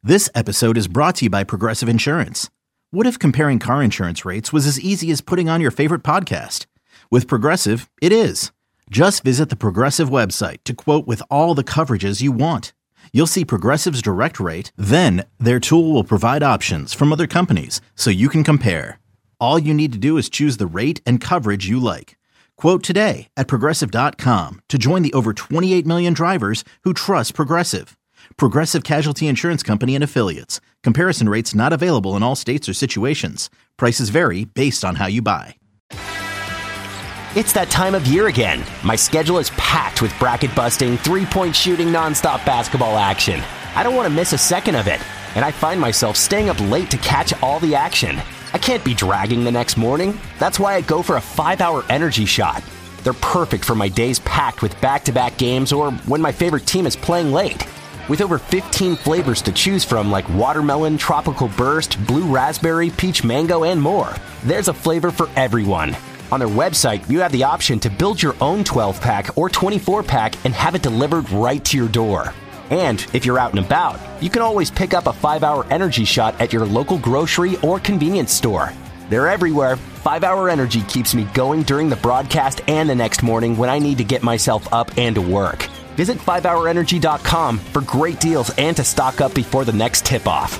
This episode is brought to you by Progressive Insurance. What if comparing car insurance rates was as easy as putting on your favorite podcast? With Progressive, it is. Just visit the Progressive website to quote with all the coverages you want. You'll see Progressive's direct rate, then their tool will provide options from other companies so you can compare. All you need to do is choose the rate and coverage you like. Quote today at Progressive.com to join the over 28 million drivers who trust Progressive. Progressive Casualty Insurance Company and Affiliates. Comparison rates not available in all states or situations. Prices vary based on how you buy. It's that time of year again. My schedule is packed with bracket-busting, three-point shooting, nonstop basketball action. I don't want to miss a second of it, and I find myself staying up late to catch all the action. I can't be dragging the next morning. That's why I go for a 5-hour energy shot. They're perfect for my days packed with back-to-back games or when my favorite team is playing late. With over 15 flavors to choose from like watermelon, tropical burst, blue raspberry, peach mango, and more, there's a flavor for everyone. On their website, you have the option to build your own 12-pack or 24-pack and have it delivered right to your door. And if you're out and about, you can always pick up a 5-hour energy shot at your local grocery or convenience store. They're everywhere. 5-hour energy keeps me going during the broadcast and the next morning when I need to get myself up and to work. Visit 5hourenergy.com for great deals and to stock up before the next tip-off.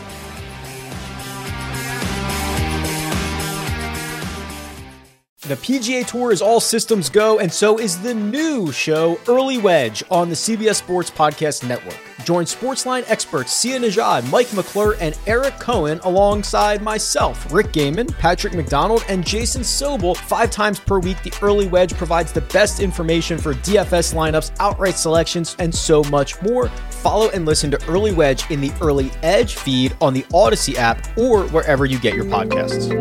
The PGA Tour is all systems go, and so is the new show, Early Wedge, on the CBS Sports Podcast Network. Join Sportsline experts Sia Nejad, Mike McClure, and Eric Cohen alongside myself, Rick Gaiman, Patrick McDonald, and Jason Sobel 5 times per week. The Early Wedge provides the best information for DFS lineups, outright selections, and so much more. Follow and listen to Early Wedge in the Early Edge feed on the Odyssey app or wherever you get your podcasts.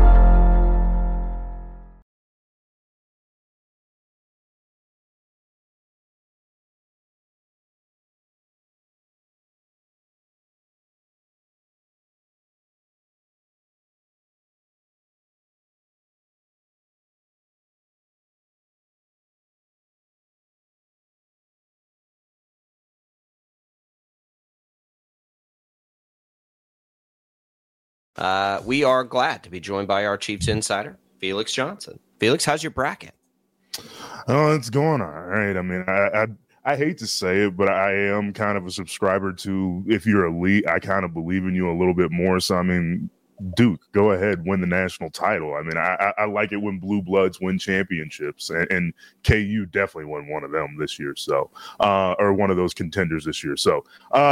We are glad to be joined by our Chiefs insider, Felix Johnson. Felix, how's your bracket? Oh, it's going all right. I mean, I hate to say it, but I am kind of a subscriber to, if you're elite, I kind of believe in you a little bit more. So, I mean, Duke, go ahead, win the national title. I mean, I like it when Blue Bloods win championships, and KU definitely won one of them this year. So, or one of those contenders this year. So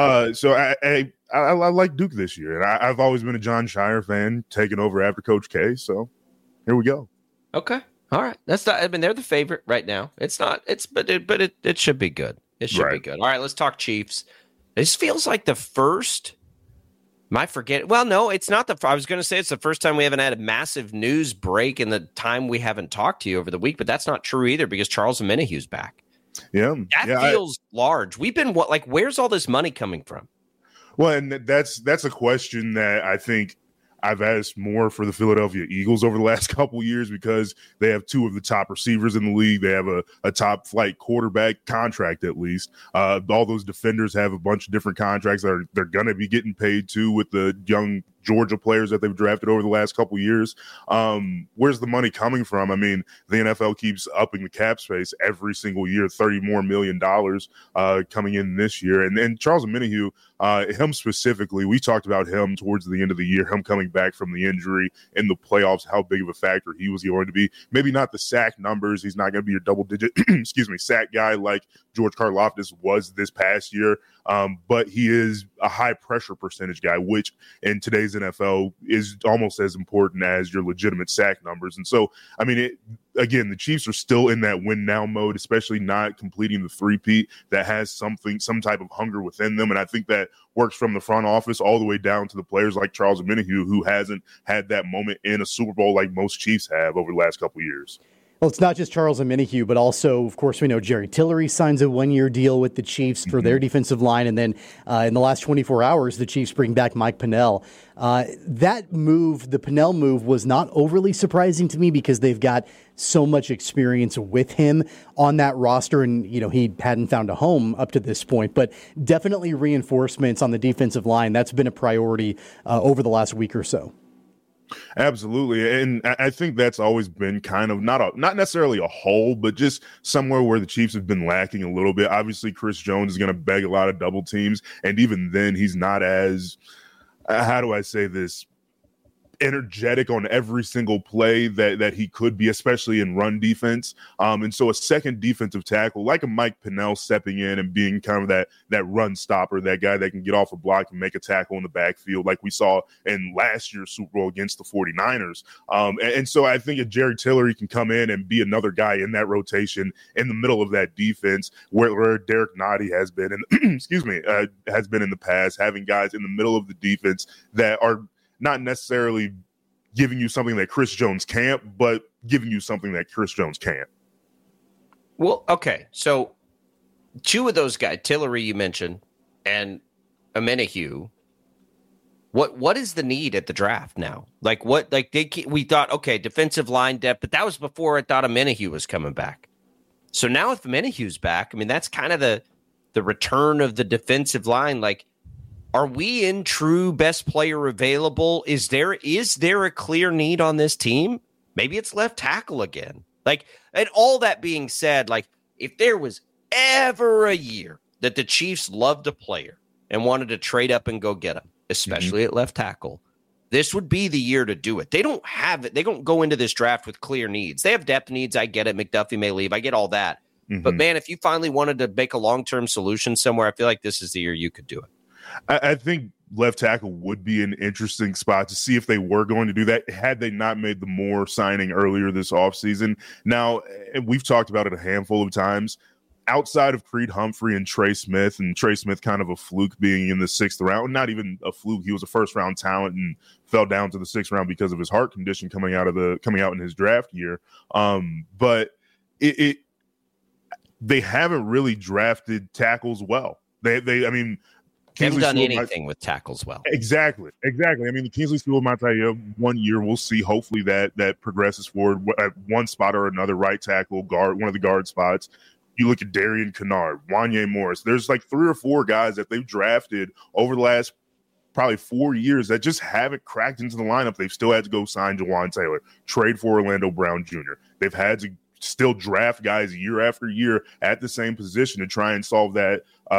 I like Duke this year, and I've always been a John Shire fan, taking over after Coach K. So here we go. Okay, all right. That's not. I mean, they're the favorite right now. It's not. But it should be good. It should be good. All right, let's talk Chiefs. This feels like the first. Well, no, it's not I was going to say it's the first time we haven't had a massive news break in the time we haven't talked to you over the week, but that's not true either because Charles Omenihu's back. Yeah. That feels large. We've been where's all this money coming from? Well, and that's a question that I think I've asked more for the Philadelphia Eagles over the last couple of years because they have 2 of the top receivers in the league. They have a top flight quarterback contract, at least. All those defenders have a bunch of different contracts that they're going to be getting paid too with the young Georgia players that they've drafted over the last couple of years. Where's the money coming from? I mean, the NFL keeps upping the cap space every single year, $30 million coming in this year. And Charles Omenihu, him specifically, we talked about him towards the end of the year, him coming back from the injury in the playoffs, how big of a factor he was going to be. Maybe not the sack numbers. He's not going to be your double-digit, sack guy like George Karlaftis was this past year. But he is a high-pressure percentage guy, which in today's NFL is almost as important as your legitimate sack numbers. And so, I mean, again, the Chiefs are still in that win-now mode, especially not completing the three-peat that has some type of hunger within them. And I think that works from the front office all the way down to the players like Charles Omenihu, who hasn't had that moment in a Super Bowl like most Chiefs have over the last couple of years. Well, it's not just Charles Omenihu, but also, of course, we know Jerry Tillery signs a one-year deal with the Chiefs for their defensive line. And then in the last 24 hours, the Chiefs bring back Mike Pennel. That move, the Pennel move, was not overly surprising to me because they've got so much experience with him on that roster. And, he hadn't found a home up to this point. But definitely reinforcements on the defensive line. That's been a priority over the last week or so. Absolutely. And I think that's always been kind of not necessarily a hole, but just somewhere where the Chiefs have been lacking a little bit. Obviously, Chris Jones is going to beg a lot of double teams. And even then, he's not as, how do I say this, energetic on every single play that he could be, especially in run defense. And so a second defensive tackle like a Mike Pennel stepping in and being kind of that run stopper, that guy that can get off a block and make a tackle in the backfield like we saw in last year's Super Bowl against the 49ers. And so I think if Jerry Tillery can come in and be another guy in that rotation in the middle of that defense where Derek Nottie has been, and has been in the past, having guys in the middle of the defense that are not necessarily giving you something that Chris Jones can't, but giving you something that Chris Jones can't. Well, okay. So two of those guys, Tillery you mentioned, and Omenihu, what is the need at the draft now? We thought, okay, defensive line depth, but that was before I thought Omenihu was coming back. So now if Omenihu's back, that's kind of the return of the defensive line. Are we in true best player available? Is there a clear need on this team? Maybe it's left tackle again. And all that being said, if there was ever a year that the Chiefs loved a player and wanted to trade up and go get him, especially at left tackle, this would be the year to do it. They don't have it. They don't go into this draft with clear needs. They have depth needs. I get it. McDuffie may leave. I get all that. But man, if you finally wanted to make a long-term solution somewhere, I feel like this is the year you could do it. I think left tackle would be an interesting spot to see if they were going to do that had they not made the Moore signing earlier this offseason. Now, we've talked about it a handful of times. Outside of Creed Humphrey and Trey Smith kind of a fluke being in the 6th round, not even a fluke. He was a first-round talent and fell down to the 6th round because of his heart condition coming out in his draft year. But they haven't really drafted tackles well. They haven't done anything with tackles well. Exactly. The Kingsley Suamataia 1 year, we'll see. Hopefully that progresses forward at one spot or another, right tackle, guard, one of the guard spots. You look at Darian Kennard, Wanye Morris. There's 3 or 4 guys that they've drafted over the last probably 4 years that just haven't cracked into the lineup. They've still had to go sign Jawan Taylor, trade for Orlando Brown Jr. They've had to still draft guys year after year at the same position to try and solve that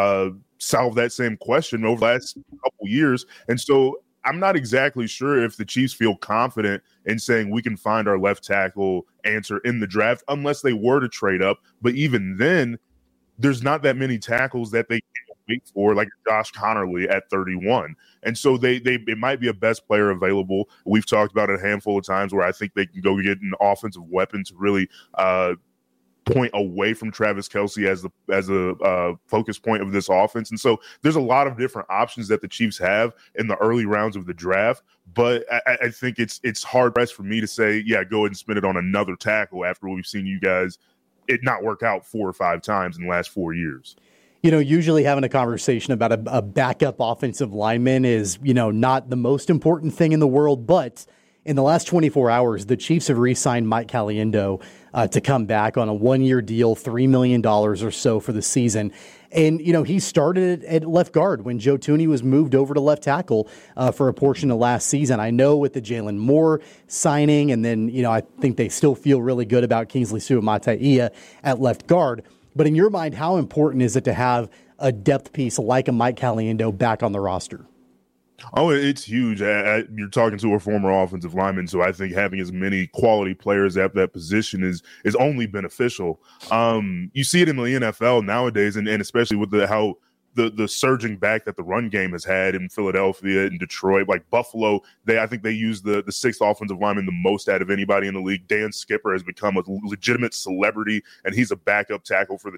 same question over the last couple years. And so I'm not exactly sure if the Chiefs feel confident in saying we can find our left tackle answer in the draft unless they were to trade up. But even then, there's not that many tackles that they can wait for, like Josh Conerly at 31. And so it might be a best player available. We've talked about it a handful of times where I think they can go get an offensive weapon to really point away from Travis Kelce as a focus point of this offense. And so there's a lot of different options that the Chiefs have in the early rounds of the draft. But I think it's hard pressed for me to say, yeah, go ahead and spend it on another tackle after we've seen you guys it not work out 4 or 5 times in the last 4 years. Usually having a conversation about a backup offensive lineman is, not the most important thing in the world. But in the last 24 hours, the Chiefs have re-signed Mike Caliendo to come back on a 1-year deal, $3 million or so for the season. And, he started at left guard when Joe Thuney was moved over to left tackle for a portion of last season. I know with the Jalen Moore signing, and then, I think they still feel really good about Kingsley Suamataia at left guard. But in your mind, how important is it to have a depth piece like a Mike Caliendo back on the roster? Oh, it's huge. You're talking to a former offensive lineman, so I think having as many quality players at that position is only beneficial. You see it in the NFL nowadays, and especially with how the surging back that the run game has had in Philadelphia and Detroit, like Buffalo. I think they use the 6th offensive lineman the most out of anybody in the league. Dan Skipper has become a legitimate celebrity, and he's a backup tackle for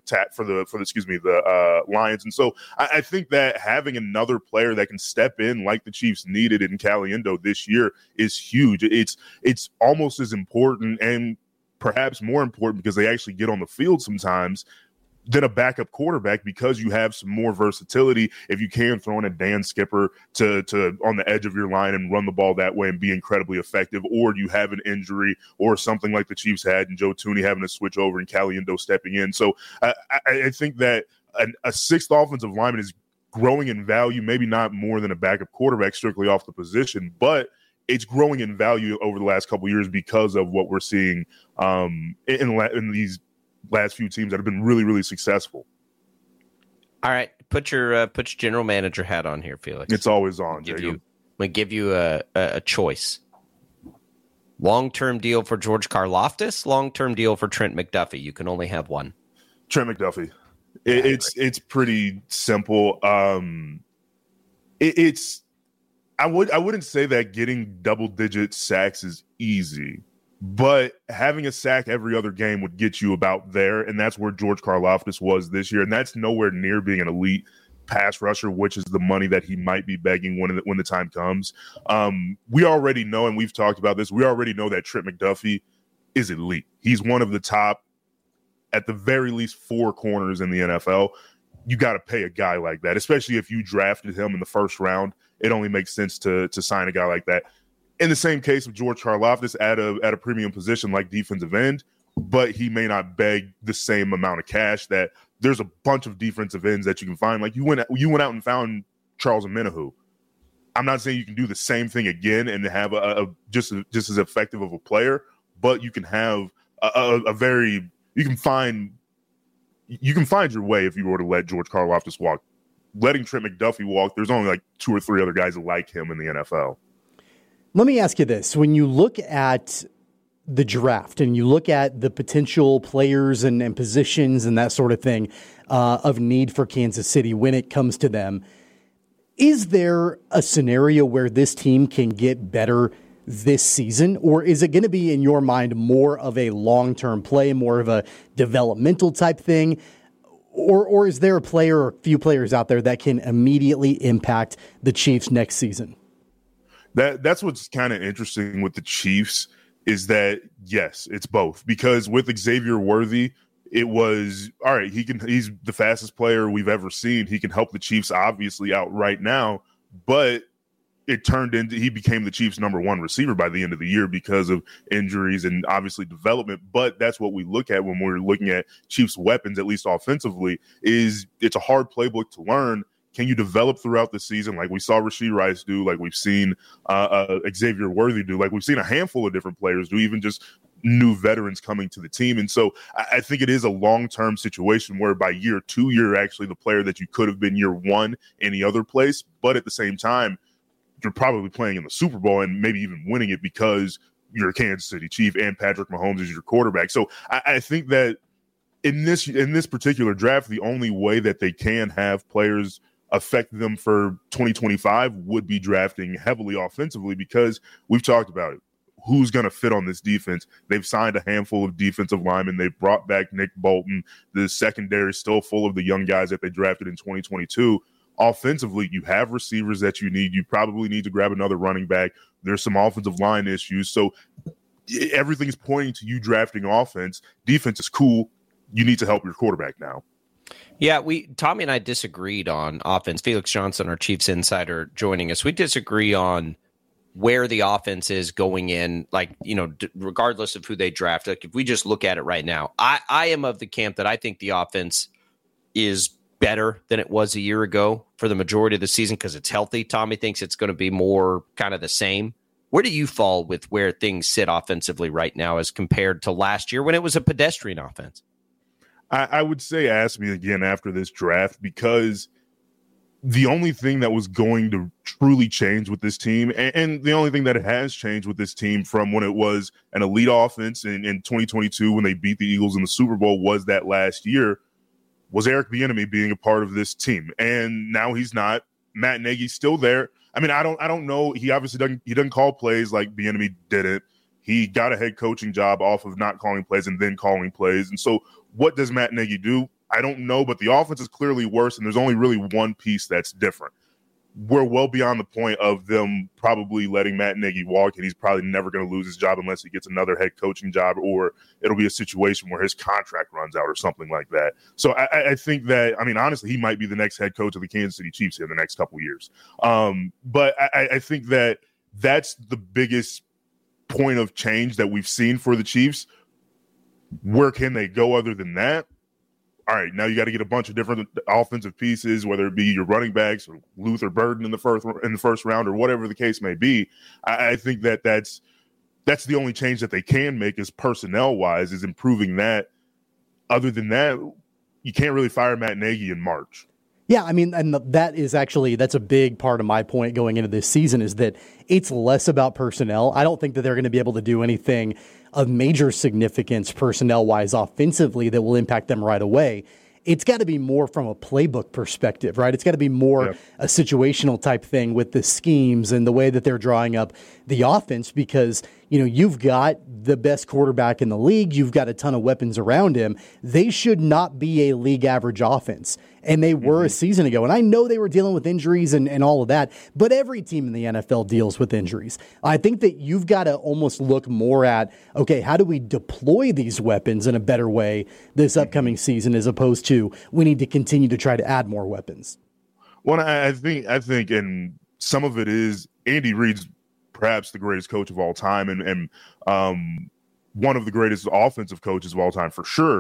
the Lions. And so I think that having another player that can step in like the Chiefs needed in Caliendo this year is huge. It's almost as important, and perhaps more important because they actually get on the field sometimes than a backup quarterback, because you have some more versatility if you can throw in a Dan Skipper to on the edge of your line and run the ball that way and be incredibly effective, or you have an injury or something like the Chiefs had and Joe Thuney having to switch over and Caliendo stepping in. So I think that a sixth offensive lineman is growing in value, maybe not more than a backup quarterback strictly off the position, but it's growing in value over the last couple of years because of what we're seeing in these last few teams that have been really, really successful. All right, put your general manager hat on here, Felix. It's always on. We give you a choice. Long-term deal for George Karlaftis, long-term deal for Trent McDuffie. You can only have one. Trent McDuffie. It's pretty simple. I wouldn't say that getting double-digit sacks is easy, but having a sack every other game would get you about there, and that's where George Karlaftis was this year, and that's nowhere near being an elite pass rusher, which is the money that he might be begging when the time comes. We already know, and we've talked about this, we already know that Trent McDuffie is elite. He's one of the top, at the very least, 4 corners in the NFL. You got to pay a guy like that, especially if you drafted him in the first round. It only makes sense to sign a guy like that. In the same case of George Karlaftis at a premium position like defensive end, but he may not beg the same amount of cash. That there's a bunch of defensive ends that you can find. Like you went out and found Charles Omenihu. I'm not saying you can do the same thing again and have a just as effective of a player, but you can have you can find your way if you were to let George Karlaftis walk. Letting Trent McDuffie walk, there's only like 2 or 3 other guys like him in the NFL. Let me ask you this. When you look at the draft and you look at the potential players and positions and that sort of thing of need for Kansas City when it comes to them, is there a scenario where this team can get better this season? Or is it going to be, in your mind, more of a long-term play, more of a developmental type thing? Or is there a player or a few players out there that can immediately impact the Chiefs next season? That's what's kind of interesting with the Chiefs is that, yes, it's both. Because with Xavier Worthy, it was, all right, he's the fastest player we've ever seen. He can help the Chiefs obviously out right now, but it turned into he became the Chiefs' number 1 receiver by the end of the year because of injuries and obviously development. But that's what we look at when we're looking at Chiefs' weapons, at least offensively, is it's a hard playbook to learn. Can you develop throughout the season like we saw Rashee Rice do, like we've seen Xavier Worthy do, like we've seen a handful of different players do, even just new veterans coming to the team? And so I think it is a long-term situation where by year 2, you're actually the player that you could have been year 1 any other place. But at the same time, you're probably playing in the Super Bowl and maybe even winning it because you're a Kansas City Chief and Patrick Mahomes is your quarterback. So I think that in this particular draft, the only way that they can have players affect them for 2025 would be drafting heavily offensively, because we've talked about it. Who's going to fit on this defense? They've signed a handful of defensive linemen. They've brought back Nick Bolton. The secondary is still full of the young guys that they drafted in 2022. Offensively, you have receivers that you need. You probably need to grab another running back. There's some offensive line issues. So everything's pointing to you drafting offense. Defense is cool. You need to help your quarterback now. Yeah, Tommy and I disagreed on offense. Felix Johnson, our Chiefs insider, joining us. We disagree on where the offense is going in, like, regardless of who they draft. Like, if we just look at it right now, I am of the camp that I think the offense is better than it was a year ago for the majority of the season because it's healthy. Tommy thinks it's going to be more kind of the same. Where do you fall with where things sit offensively right now as compared to last year when it was a pedestrian offense? I would say ask me again after this draft, because the only thing that was going to truly change with this team, and the only thing that has changed with this team from when it was an elite offense in 2022 when they beat the Eagles in the Super Bowl, was that last year, was Eric Bieniemy being a part of this team. And now he's not. Matt Nagy's still there. I mean, I don't know. He obviously doesn't call plays like Bieniemy didn't. He got a head coaching job off of not calling plays and then calling plays. And so what does Matt Nagy do? I don't know, but the offense is clearly worse, and there's only really one piece that's different. we're well beyond the point of them probably letting Matt Nagy walk, and he's probably never going to lose his job unless he gets another head coaching job, or it'll be a situation where his contract runs out or something like that. So I think that, I mean, honestly, he might be the next head coach of the Kansas City Chiefs in the next couple of years. But I think that that's the biggest point of change that we've seen for the Chiefs. Where can they go other than that? All right, now you got to get a bunch of different offensive pieces, whether it be your running backs or Luther Burden in the first round or whatever the case may be. I think that's the only change that they can make is personnel-wise, is improving that. Other than that, you can't really fire Matt Nagy in March. Yeah, I mean, and that's a big part of my point going into this season, is that it's less about personnel. I don't think that they're going to be able to do anything of major significance personnel-wise offensively that will impact them right away. It's got to be more from a playbook perspective, right? It's got to be more a situational type thing with the schemes and the way that they're drawing up the offense, because, you know, you've got the best quarterback in the league. You've got a ton of weapons around him. They should not be a league average offense. And they were a season ago. And I know they were dealing with injuries and all of that, but every team in the NFL deals with injuries. I think that you've got to almost look more at, okay, how do we deploy these weapons in a better way this upcoming season, as opposed to we need to continue to try to add more weapons? Well, I think, and some of it is Andy Reid's perhaps the greatest coach of all time, and one of the greatest offensive coaches of all time for sure.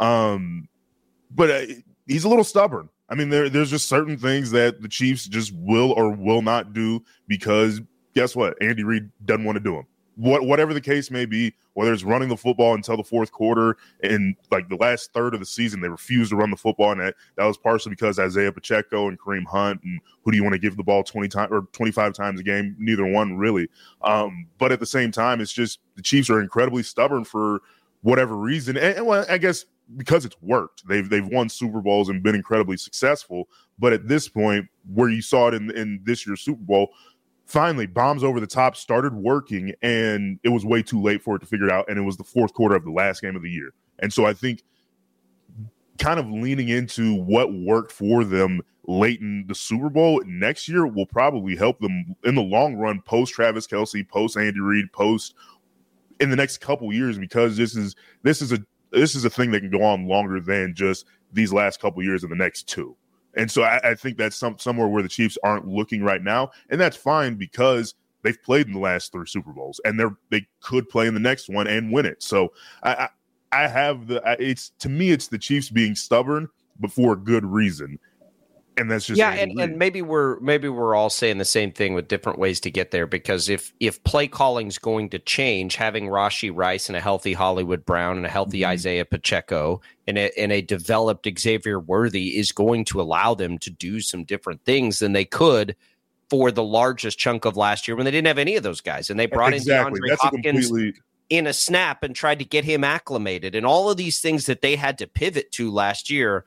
But he's a little stubborn. I mean, there's just certain things that the Chiefs just will or will not do because guess what? Andy Reid doesn't want to do them. Whatever the case may be, whether it's running the football until the fourth quarter, and like the last third of the season, they refused to run the football, and that was partially because Isaiah Pacheco and Kareem Hunt, and who do you want to give the ball 20 times or 25 times a game? Neither one really. But at the same time, it's just the Chiefs are incredibly stubborn for whatever reason, and well, I guess because it's worked. They've won Super Bowls and been incredibly successful. But at this point, where you saw it in this year's Super Bowl, finally, bombs over the top started working, and it was way too late for it to figure it out, and it was the fourth quarter of the last game of the year. And so I think kind of leaning into what worked for them late in the Super Bowl next year will probably help them in the long run, post Travis Kelce, post Andy Reid, post in the next couple years, because this is a thing that can go on longer than just these last couple years and the next two. And so I think that's somewhere where the Chiefs aren't looking right now. And that's fine because they've played in the last 3 Super Bowls, and they could play in the next one and win it. So I have to me, it's the Chiefs being stubborn, but for a good reason. And that's just and maybe we're all saying the same thing with different ways to get there, because if play calling's going to change, having Rashee Rice and a healthy Hollywood Brown and a healthy Isaiah Pacheco and a developed Xavier Worthy is going to allow them to do some different things than they could for the largest chunk of last year when they didn't have any of those guys, and they brought in DeAndre Hopkins in a snap and tried to get him acclimated, and all of these things that they had to pivot to last year.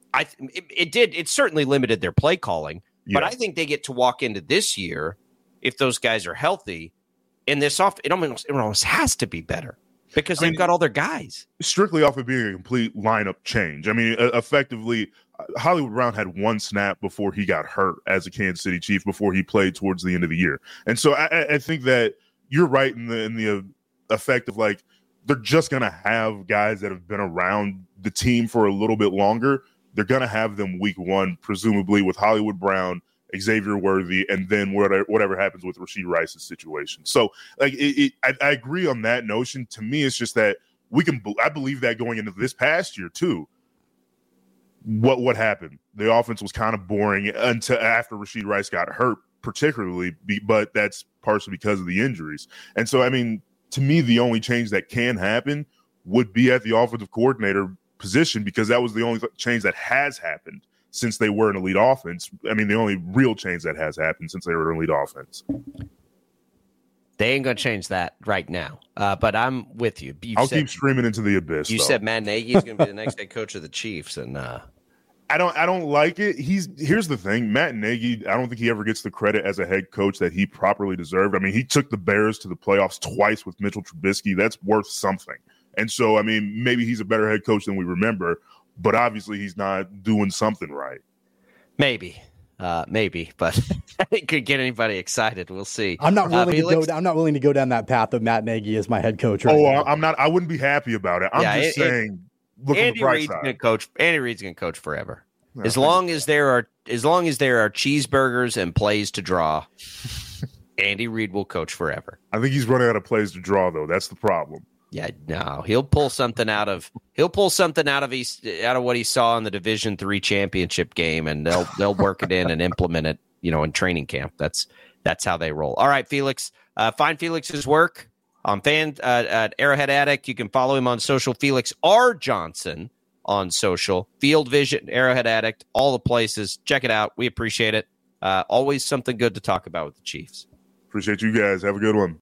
It certainly limited their play calling, but I think they get to walk into this year, if those guys are healthy, and it almost has to be better because they've got all their guys. Strictly off of being a complete lineup change. I mean, effectively, Hollywood Brown had one snap before he got hurt as a Kansas City Chief, before he played towards the end of the year. And so I think that you're right in the effect of, like, they're just going to have guys that have been around the team for a little bit longer. They're going to have them week one, presumably with Hollywood Brown, Xavier Worthy, and then whatever happens with Rashee Rice's situation. So, like, I agree on that notion. To me, it's just that I believe that going into this past year too. What happened? The offense was kind of boring until after Rashee Rice got hurt, particularly, but that's partially because of the injuries. And so, I mean, to me, the only change that can happen would be at the offensive coordinator position, because that was the only change that has happened since they were an elite offense. I mean, the only real change that has happened since they were an elite offense. They ain't gonna change that right now. But I'm with you. I'll keep screaming into the abyss. You said Matt Nagy is gonna be the next head coach of the Chiefs, and I don't like it. Here's the thing, Matt Nagy, I don't think he ever gets the credit as a head coach that he properly deserved. I mean, he took the Bears to the playoffs twice with Mitchell Trubisky. That's worth something. And so, I mean, maybe he's a better head coach than we remember, but obviously he's not doing something right. Maybe. Maybe, but it could get anybody excited. We'll see. I'm not willing to go down that path of Matt Nagy as my head coach. Right now. I'm not. I wouldn't be happy about it. I'm just saying. Look at the bright side. Andy Reid's going to coach forever. As long as there are cheeseburgers and plays to draw, Andy Reid will coach forever. I think he's running out of plays to draw, though. That's the problem. Yeah, no, he'll pull something out of what he saw in the Division III championship game, and they'll work it in and implement it, in training camp. That's how they roll. All right, Felix, find Felix's work on at Arrowhead Addict. You can follow him on social, Felix R. Johnson on social, Field Vision, Arrowhead Addict, all the places. Check it out. We appreciate it. Always something good to talk about with the Chiefs. Appreciate you guys. Have a good one.